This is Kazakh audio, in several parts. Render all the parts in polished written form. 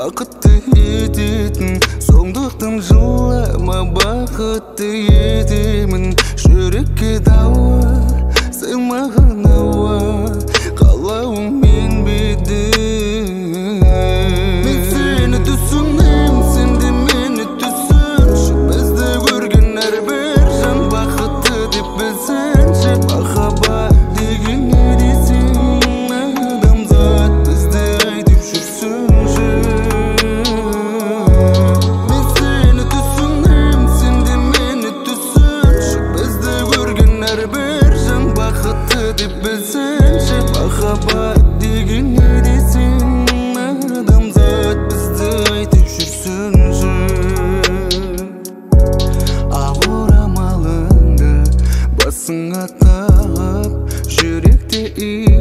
бақытты ететін. Сондықтан жылама, бақытты етемін. Жүрекке дауа, сыймаған ауа, қалауым мен бедім. Мен сені түсінем, сен де мені түсінші. Бізді көрген әрбір жан бақытты деп білсінші. Махаббат деген не десең, адамзат бізді айтып жүрсінші. Мен сені түсінем, сен де мені түсінші. Бізді көрген әрбір жан бақытты деп білсінші. Махаббат деген не десең, адамзат бізді айтып жүрсінші. Ақ орамалыңды басыңа тағып, жүректе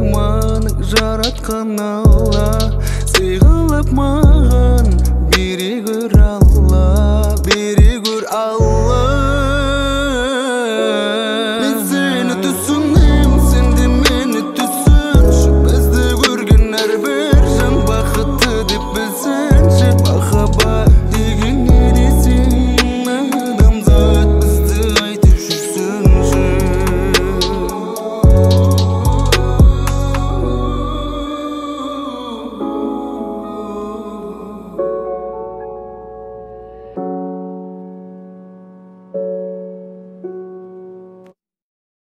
иманы жаратқан Алла сыйлап маған бере